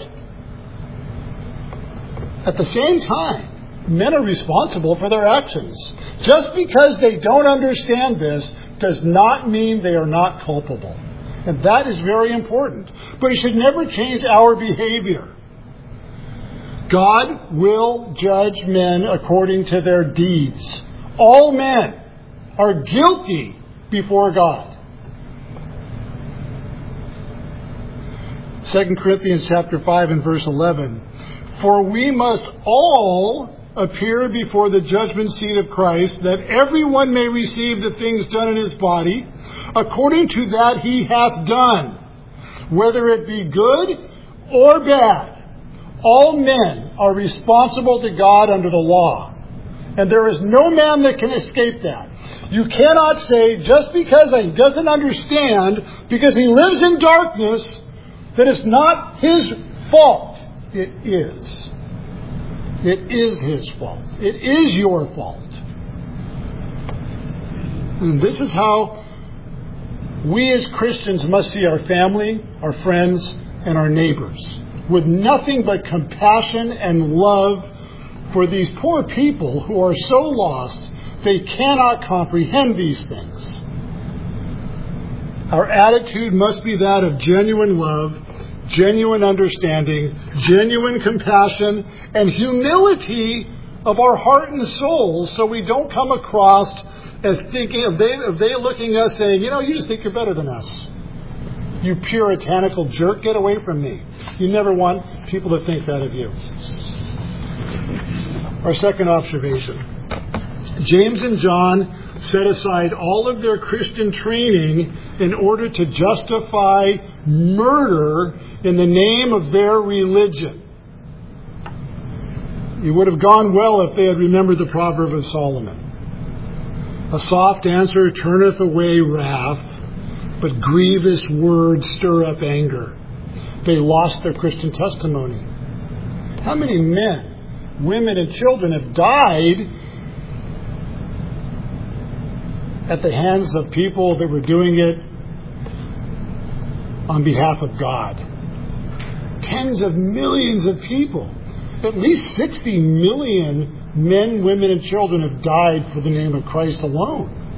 At the same time, men are responsible for their actions. Just because they don't understand this does not mean they are not culpable. And that is very important. But it should never change our behavior. God will judge men according to their deeds. All men are guilty before God. Second Corinthians chapter five and verse eleven. For we must all appear before the judgment seat of Christ, that everyone may receive the things done in his body, according to that he hath done, whether it be good or bad. All men are responsible to God under the law. And there is no man that can escape that. You cannot say, just because he doesn't understand, because he lives in darkness, that it's not his fault. It is. It is his fault. It is your fault. And this is how we as Christians must see our family, our friends, and our neighbors, with nothing but compassion and love for these poor people who are so lost they cannot comprehend these things. Our attitude must be that of genuine love, genuine understanding, genuine compassion, and humility of our heart and soul, so we don't come across as thinking, of they, of they looking at us saying, you know, you just think you're better than us. You puritanical jerk, get away from me. You never want people to think that of you. Our second observation. James and John set aside all of their Christian training in order to justify murder in the name of their religion. It would have gone well if they had remembered the proverb of Solomon. A soft answer turneth away wrath, but grievous words stir up anger. They lost their Christian testimony. How many men, women, and children have died at the hands of people that were doing it on behalf of God? Tens of millions of people. At least sixty million men, women, and children have died for the name of Christ alone.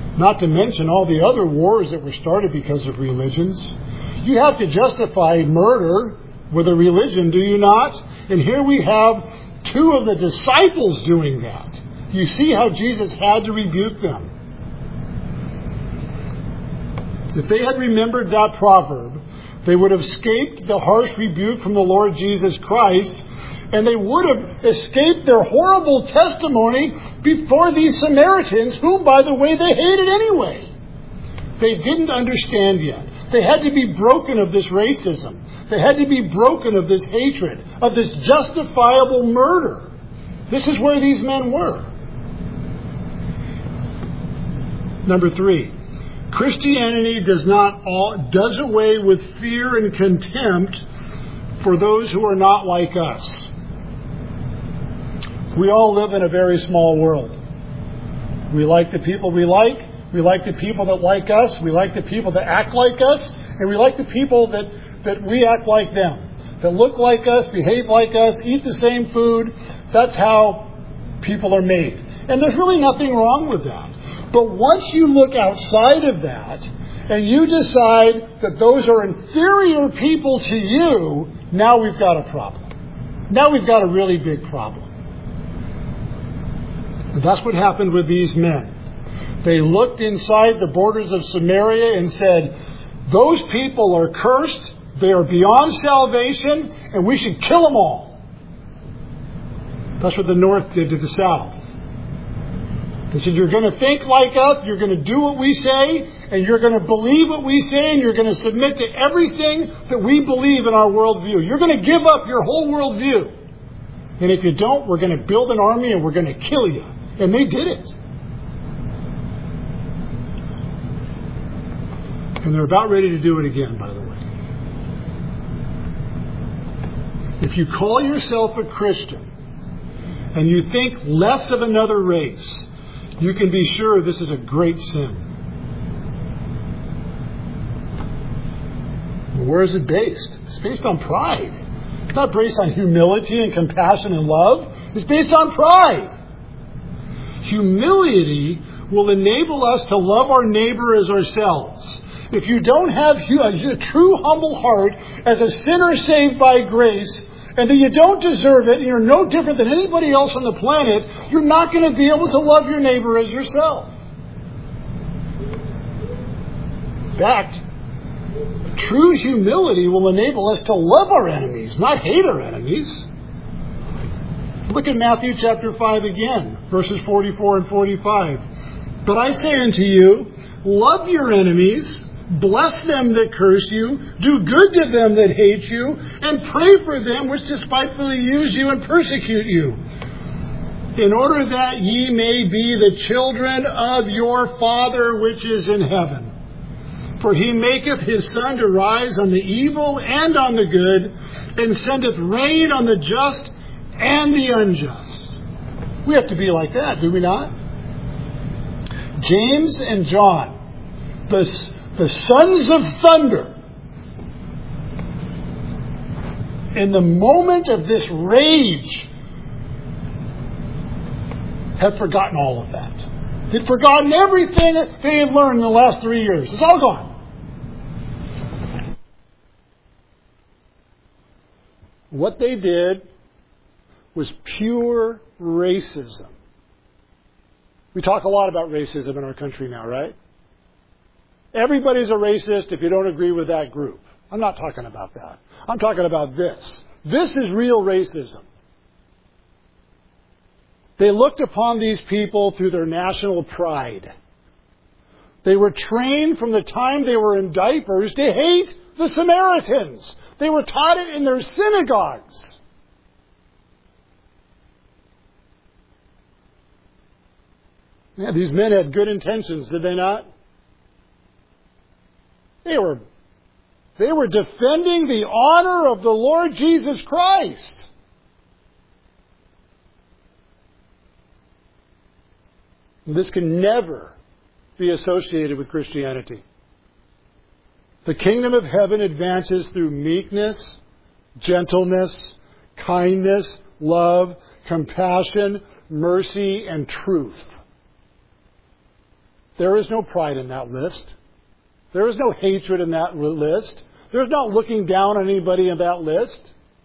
Not to mention all the other wars that were started because of religions. You have to justify murder with a religion, do you not? And here we have two of the disciples doing that. You see how Jesus had to rebuke them. If they had remembered that proverb, they would have escaped the harsh rebuke from the Lord Jesus Christ, and they would have escaped their horrible testimony before these Samaritans, whom, by the way, they hated anyway. They didn't understand yet. They had to be broken of this racism. They had to be broken of this hatred, of this justifiable murder. This is where these men were. Number three, Christianity does not all, does away with fear and contempt for those who are not like us. We all live in a very small world. We like the people we like. We like the people that like us. We like the people that act like us. And we like the people that, that we act like them. That look like us, behave like us, eat the same food. That's how people are made. And there's really nothing wrong with that. But once you look outside of that and you decide that those are inferior people to you, now we've got a problem. Now we've got a really big problem. And that's what happened with these men. They looked inside the borders of Samaria and said, those people are cursed, they are beyond salvation, and we should kill them all. That's what the North did to the South. They said, you're going to think like us, you're going to do what we say, and you're going to believe what we say, and you're going to submit to everything that we believe in our worldview. You're going to give up your whole worldview. And if you don't, we're going to build an army and we're going to kill you. And they did it. And they're about ready to do it again, by the way. If you call yourself a Christian and you think less of another race, you can be sure this is a great sin. Where is it based? It's based on pride. It's not based on humility and compassion and love. It's based on pride. Humility will enable us to love our neighbor as ourselves. If you don't have a true humble heart as a sinner saved by grace, and that you don't deserve it, and you're no different than anybody else on the planet, you're not going to be able to love your neighbor as yourself. In fact, true humility will enable us to love our enemies, not hate our enemies. Look at Matthew chapter five again, verses forty-four and forty-five. But I say unto you, love your enemies, bless them that curse you, do good to them that hate you, and pray for them which despitefully use you and persecute you, in order that ye may be the children of your Father which is in heaven. For he maketh his sun to rise on the evil and on the good, and sendeth rain on the just and the unjust. We have to be like that, do we not? James and John, the, the sons of thunder, in the moment of this rage, had forgotten all of that. They'd forgotten everything that they had learned in the last three years. It's all gone. What they did was pure racism. We talk a lot about racism in our country now, right? Everybody's a racist if you don't agree with that group. I'm not talking about that. I'm talking about this. This is real racism. They looked upon these people through their national pride. They were trained from the time they were in diapers to hate the Samaritans. They were taught it in their synagogues. Yeah, these men had good intentions, did they not? They were, they were defending the honor of the Lord Jesus Christ. This can never be associated with Christianity. The kingdom of heaven advances through meekness, gentleness, kindness, love, compassion, mercy, and truth. There is no pride in that list. There is no hatred in that list. There's not looking down on anybody in that list.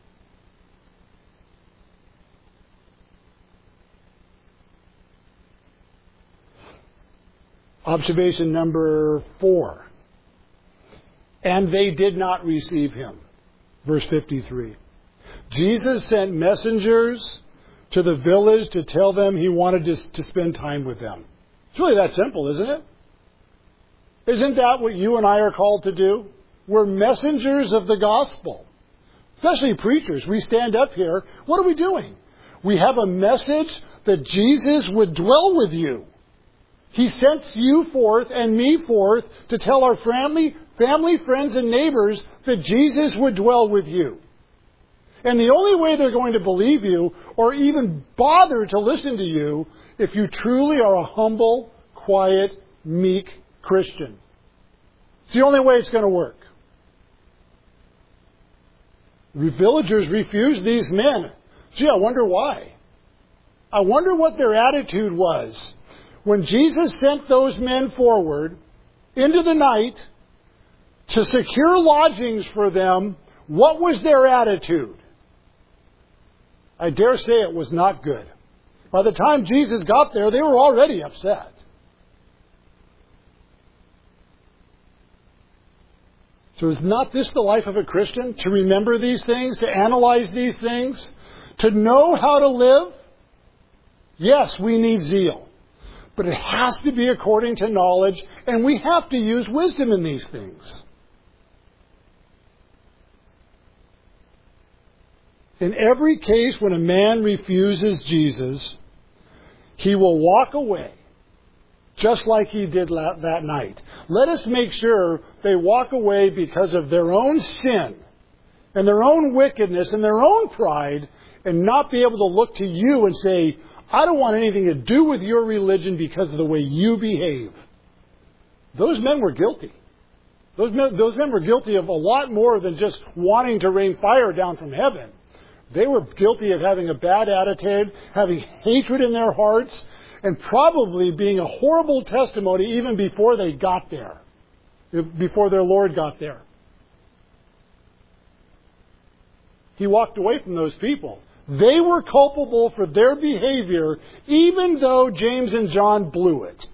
Observation number four. And they did not receive him. Verse fifty-three. Jesus sent messengers to the village to tell them he wanted to, to spend time with them. It's really that simple, isn't it? Isn't that what you and I are called to do? We're messengers of the gospel. Especially preachers. We stand up here. What are we doing? We have a message that Jesus would dwell with you. He sends you forth and me forth to tell our family, family, friends, and neighbors that Jesus would dwell with you. And the only way they're going to believe you or even bother to listen to you if you truly are a humble, quiet, meek Christian. It's the only way it's going to work. The villagers refused these men. Gee, I wonder why. I wonder what their attitude was. When Jesus sent those men forward into the night to secure lodgings for them, what was their attitude? I dare say it was not good. By the time Jesus got there, they were already upset. So is not this the life of a Christian? To remember these things, to analyze these things, to know how to live? Yes, we need zeal. But it has to be according to knowledge, and we have to use wisdom in these things. In every case when a man refuses Jesus, he will walk away, just like he did that night. Let us make sure they walk away because of their own sin and their own wickedness and their own pride, and not be able to look to you and say, I don't want anything to do with your religion because of the way you behave. Those men were guilty. Those men, those men were guilty of a lot more than just wanting to rain fire down from heaven. They were guilty of having a bad attitude, having hatred in their hearts, and probably being a horrible testimony even before they got there, before their Lord got there. He walked away from those people. They were culpable for their behavior, even though James and John blew it.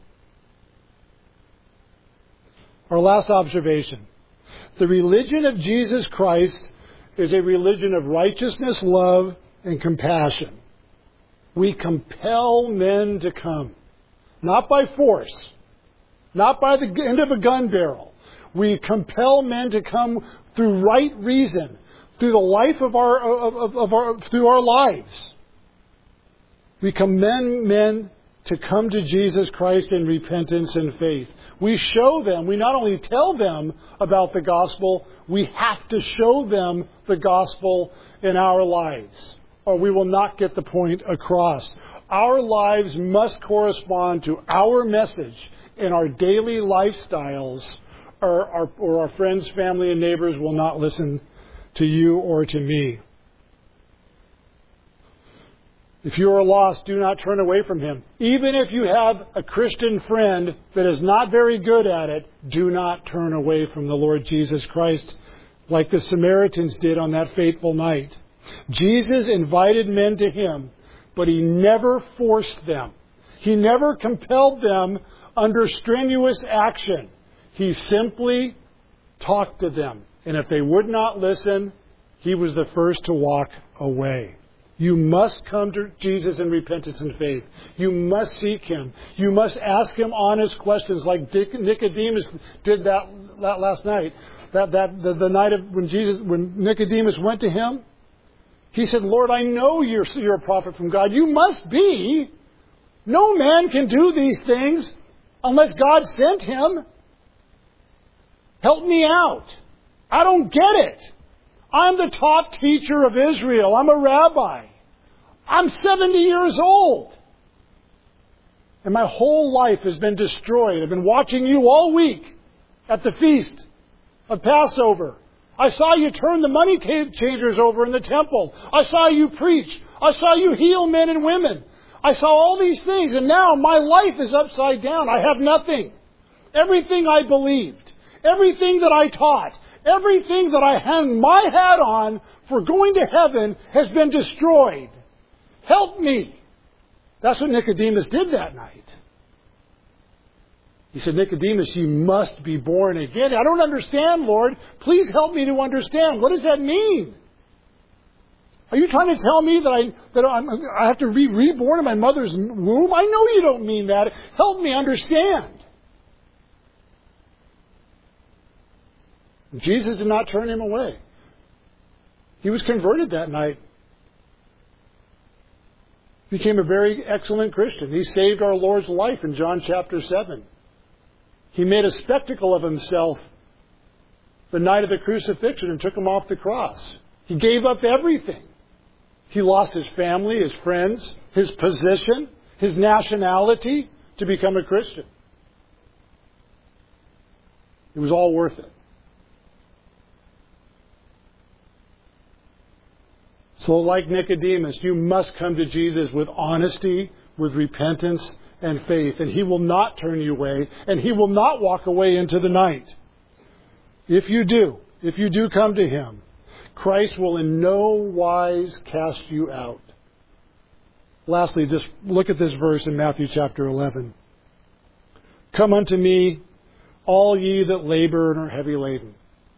Our last observation. The religion of Jesus Christ is a religion of righteousness, love, and compassion. We compel men to come. Not by force. Not by the end of a gun barrel. We compel men to come through right reason. Through the life of our, of, of our, through our lives. We commend men to come to Jesus Christ in repentance and faith. We show them, we not only tell them about the gospel, we have to show them the gospel in our lives, or we will not get the point across. Our lives must correspond to our message in our daily lifestyles, or our, or our friends, family, and neighbors will not listen to you or to me. If you are lost, do not turn away from him. Even if you have a Christian friend that is not very good at it, do not turn away from the Lord Jesus Christ like the Samaritans did on that fateful night. Jesus invited men to him, but he never forced them. He never compelled them under strenuous action. He simply talked to them. And if they would not listen, he was the first to walk away. You must come to Jesus in repentance and faith. You must seek him. You must ask him honest questions like Nicodemus did that, that last night. That, that the, the night of when Jesus, when Nicodemus went to him, he said, Lord, I know you're, you're a prophet from God. You must be. No man can do these things unless God sent him. Help me out. I don't get it. I'm the top teacher of Israel. I'm a rabbi. I'm seventy years old. And my whole life has been destroyed. I've been watching you all week at the feast of Passover. I saw you turn the money changers over in the temple. I saw you preach. I saw you heal men and women. I saw all these things, and now my life is upside down. I have nothing. Everything I believed, everything that I taught, everything that I hung my hat on for going to heaven has been destroyed. Help me. That's what Nicodemus did that night. He said, Nicodemus, you must be born again. I don't understand, Lord. Please help me to understand. What does that mean? Are you trying to tell me that I that I'm, I have to be reborn in my mother's womb? I know you don't mean that. Help me understand. Jesus did not turn him away. He was converted that night. Became a very excellent Christian. He saved our Lord's life in John chapter seven. He made a spectacle of himself the night of the crucifixion and took him off the cross. He gave up everything. He lost his family, his friends, his position, his nationality to become a Christian. It was all worth it. So like Nicodemus, you must come to Jesus with honesty, with repentance and faith. And He will not turn you away, and He will not walk away into the night. If you do, if you do come to Him, Christ will in no wise cast you out. Lastly, just look at this verse in Matthew chapter eleven. Come unto me, all ye that labor and are heavy laden.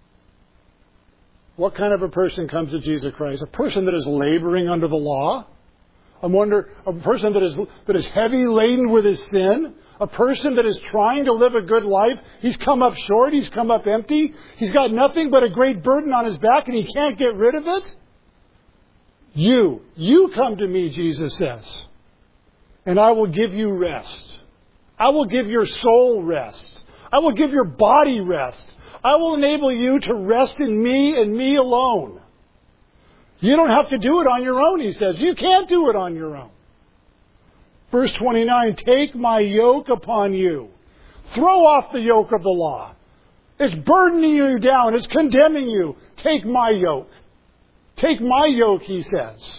What kind of a person comes to Jesus Christ? A person that is laboring under the law? I wonder, a person that is that is heavy laden with his sin? A person that is trying to live a good life? He's come up short, he's come up empty, he's got nothing but a great burden on his back and he can't get rid of it? You, you come to me, Jesus says, and I will give you rest. I will give your soul rest. I will give your body rest. I will enable you to rest in me and me alone. You don't have to do it on your own, he says. You can't do it on your own. Verse twenty-nine, take my yoke upon you. Throw off the yoke of the law. It's burdening you down. It's condemning you. Take my yoke. Take my yoke, he says.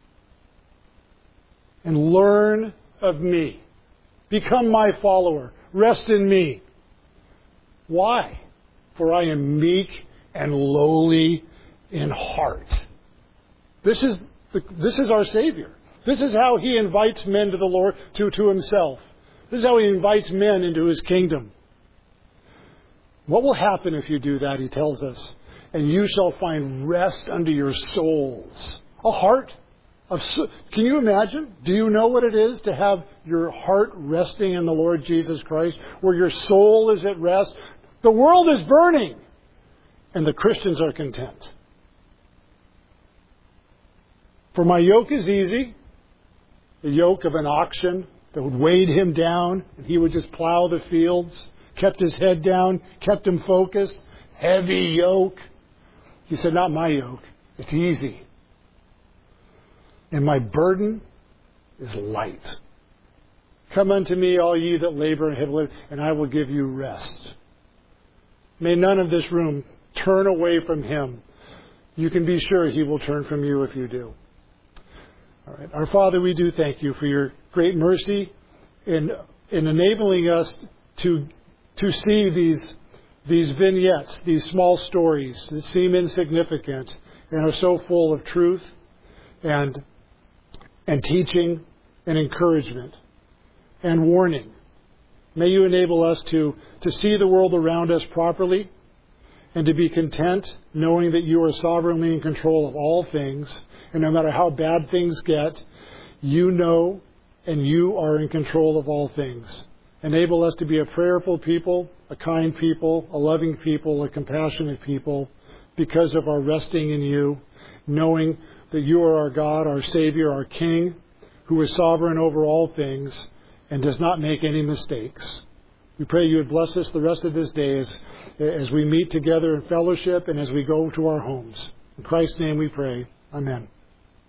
And learn of me. Become my follower. Rest in me. Why? For I am meek and lowly in heart. This is the, this is our Savior. This is how He invites men to the Lord, to, to Himself. This is how He invites men into His kingdom. What will happen if you do that, He tells us? And you shall find rest unto your souls. A heart of... Can you imagine? Do you know what it is to have your heart resting in the Lord Jesus Christ? Where your soul is at rest? The world is burning. And the Christians are content. For my yoke is easy. The yoke of an oxen that would weigh him down, and he would just plow the fields, kept his head down, kept him focused. Heavy yoke. He said, not my yoke. It's easy. And my burden is light. Come unto me, all ye that labor and heavy laden, and I will give you rest. May none of this room turn away from Him. You can be sure He will turn from you if you do. All right. Our Father, we do thank You for Your great mercy in in enabling us to to see these these vignettes, these small stories that seem insignificant and are so full of truth and and teaching and encouragement and warning. May You enable us to, to see the world around us properly and to be content knowing that You are sovereignly in control of all things. And no matter how bad things get, You know and You are in control of all things. Enable us to be a prayerful people, a kind people, a loving people, a compassionate people because of our resting in You, knowing that You are our God, our Savior, our King, who is sovereign over all things and does not make any mistakes. We pray You would bless us the rest of this day as, as we meet together in fellowship and as we go to our homes. In Christ's name we pray. Amen.